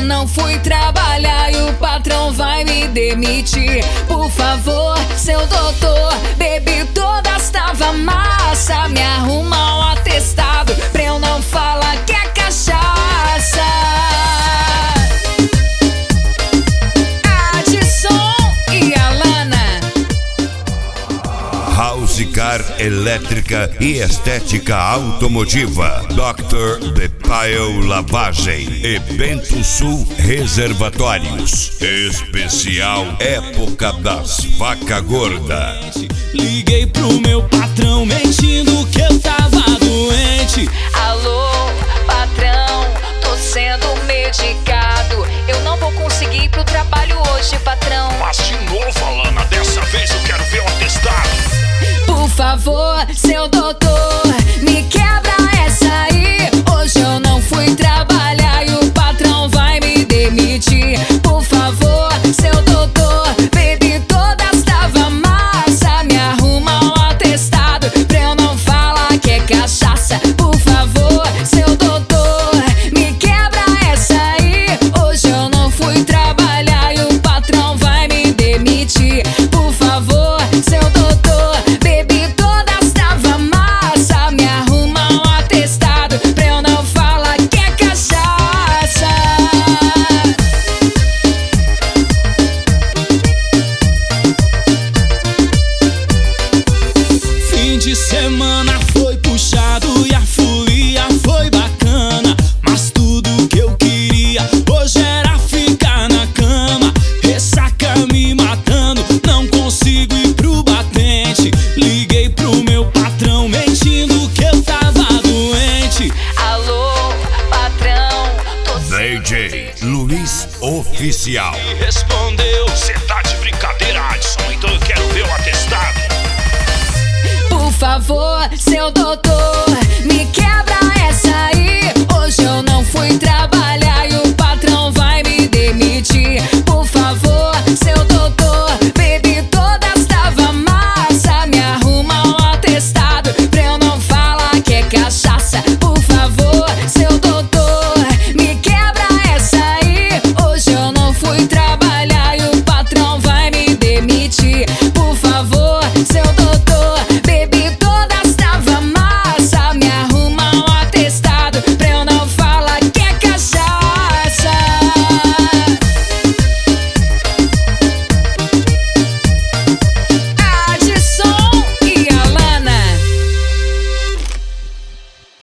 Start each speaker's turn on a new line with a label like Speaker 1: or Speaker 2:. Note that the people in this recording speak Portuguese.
Speaker 1: não fui trabalhar e o patrão vai me demitir. Por favor, seu doutor, bebi todas, tava massa. Me arruma um atestado pra eu não falar que é cachaça.
Speaker 2: House Car Elétrica e Estética Automotiva, Dr. The Pile Lavagem e Bento Sul Reservatórios. Especial Época das Vaca Gorda.
Speaker 3: Liguei pro meu patrão mentindo que eu tava doente.
Speaker 1: Alô, patrão, tô sendo medicado. Eu não vou conseguir ir pro trabalho hoje, patrão.
Speaker 4: Mas de novo, Alana, dessa vez eu quero ver o atestado.
Speaker 1: Por favor, seu doutor, me quebra essa aí. Hoje eu não fui trabalhar e o patrão vai me demitir. Por favor, seu doutor, bebi todas, tava massa. Me arruma um atestado pra eu não falar que é cachaça. Por favor, seu doutor, me quebra essa aí. Hoje eu não fui trabalhar e o patrão vai me demitir. Por favor, seu doutor, bebi todas, tava massa. Me arruma um atestado pra eu não falar que é cachaça.
Speaker 3: Fim de semana foi puxado e a folia foi bacana. Mas tudo que eu queria hoje era ficar na cama. Ressaca me matando, não consigo ir pro batente. Liguei pro meu patrão mentindo que eu tava doente.
Speaker 1: Alô, patrão, tô
Speaker 2: DJ Luiz Oficial.
Speaker 3: E respondeu:
Speaker 4: Cê tá de brincadeira, Adson, então eu quero ver o atestado.
Speaker 1: Por favor, seu doutor, me quebra